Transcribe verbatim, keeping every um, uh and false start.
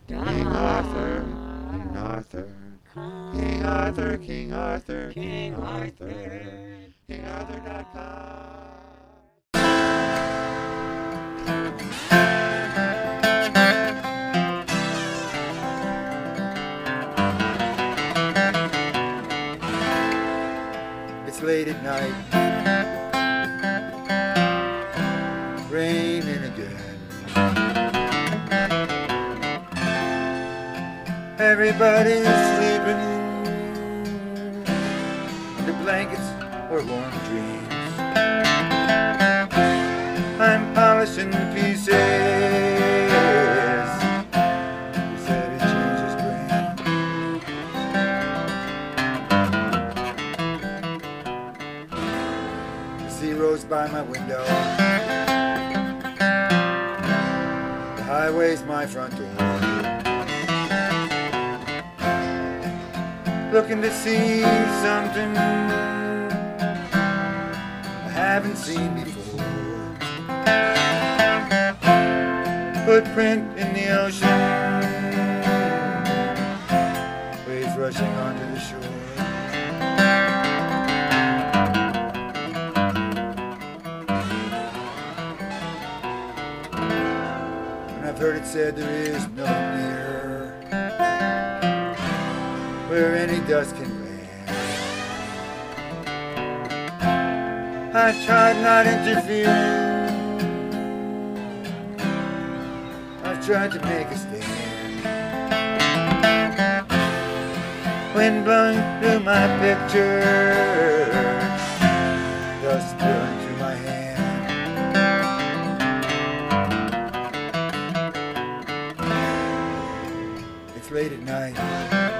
King Arthur, King Arthur, King Arthur, King Arthur, King Arthur, King Arthur dot com. It's late at night, raining again. Everybody's sleeping under blankets or warm dreams. I'm polishing the pieces. He said he changed his brain. The sea rose by my window. The highway's my front door. Looking to see something I haven't seen before. Footprint in the ocean, waves rushing onto the shore. And I've heard it said there is no near where any dust can land. I tried not interfering. I tried to make a stand. Wind blowing through my picture, dust spilling through my hand. It's late at night,